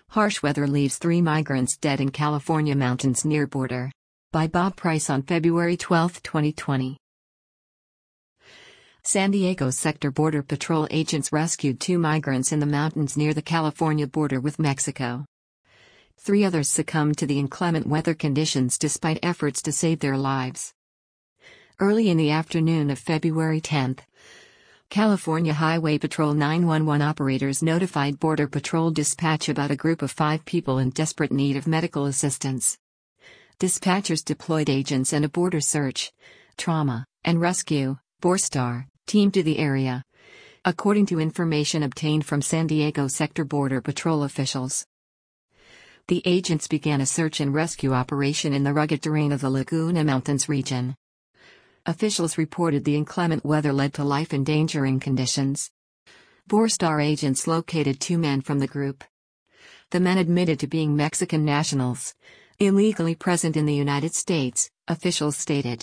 Harsh weather leaves 3 migrants dead in California mountains near border. By Bob Price on February 12, 2020. San Diego Sector Border Patrol agents rescued 2 migrants in the mountains near the California border with Mexico. 3 others succumbed to the inclement weather conditions despite efforts to save their lives. Early in the afternoon of February 10, California Highway Patrol 911 operators notified Border Patrol dispatch about a group of 5 people in desperate need of medical assistance. Dispatchers deployed agents and a border search, trauma, and rescue (BORSTAR) team to the area, according to information obtained from San Diego Sector Border Patrol officials. The agents began a search and rescue operation in the rugged terrain of the Laguna Mountains region. Officials reported the inclement weather led to life-endangering conditions. BORSTAR agents located 2 men from the group. The men admitted to being Mexican nationals, illegally present in the United States, officials stated.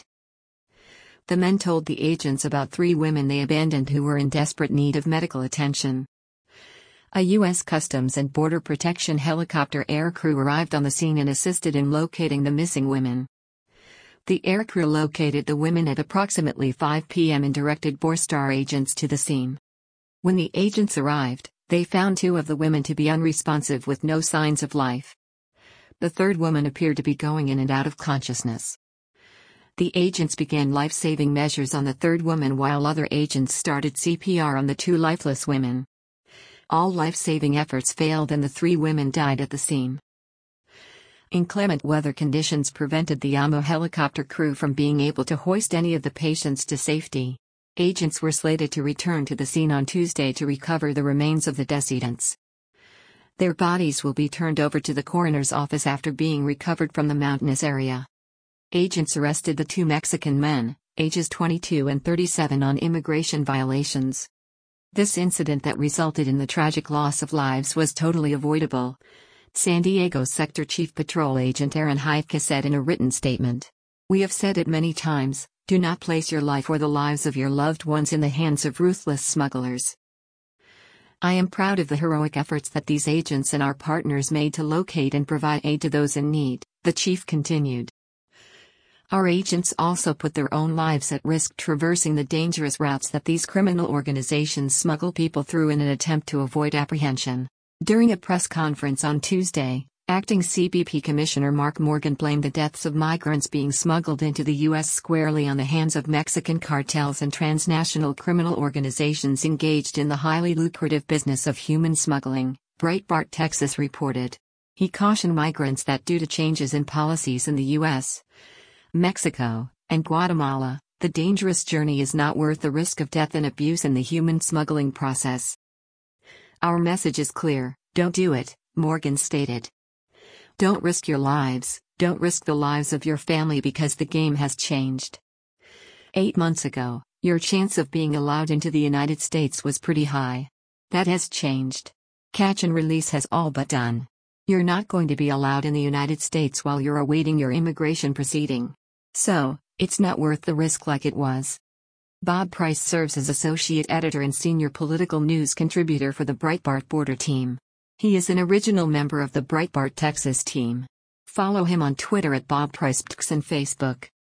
The men told the agents about 3 women they abandoned who were in desperate need of medical attention. A U.S. Customs and Border Protection helicopter aircrew arrived on the scene and assisted in locating the missing women. The aircrew located the women at approximately 5 p.m. and directed BORSTAR agents to the scene. When the agents arrived, they found 2 of the women to be unresponsive with no signs of life. The 3rd woman appeared to be going in and out of consciousness. The agents began life-saving measures on the 3rd woman while other agents started CPR on the 2 lifeless women. All life-saving efforts failed and the 3 women died at the scene. Inclement weather conditions prevented the AMO helicopter crew from being able to hoist any of the patients to safety. Agents were slated to return to the scene on Tuesday to recover the remains of the decedents. Their bodies will be turned over to the coroner's office after being recovered from the mountainous area. Agents arrested the 2 Mexican men, ages 22 and 37, on immigration violations. This incident that resulted in the tragic loss of lives was totally avoidable, San Diego Sector Chief Patrol Agent Aaron Heifke said in a written statement. We have said it many times, do not place your life or the lives of your loved ones in the hands of ruthless smugglers. I am proud of the heroic efforts that these agents and our partners made to locate and provide aid to those in need, the chief continued. Our agents also put their own lives at risk traversing the dangerous routes that these criminal organizations smuggle people through in an attempt to avoid apprehension. During a press conference on Tuesday, Acting CBP Commissioner Mark Morgan blamed the deaths of migrants being smuggled into the U.S. squarely on the hands of Mexican cartels and transnational criminal organizations engaged in the highly lucrative business of human smuggling, Breitbart Texas reported. He cautioned migrants that due to changes in policies in the U.S., Mexico, and Guatemala, the dangerous journey is not worth the risk of death and abuse in the human smuggling process. Our message is clear, don't do it, Morgan stated. Don't risk your lives, don't risk the lives of your family because the game has changed. 8 months ago, your chance of being allowed into the United States was pretty high. That has changed. Catch and release has all but done. You're not going to be allowed in the United States while you're awaiting your immigration proceeding. So, it's not worth the risk like it was. Bob Price serves as associate editor and senior political news contributor for the Breitbart Border team. He is an original member of the Breitbart Texas team. Follow him on Twitter at Bob Price and Facebook.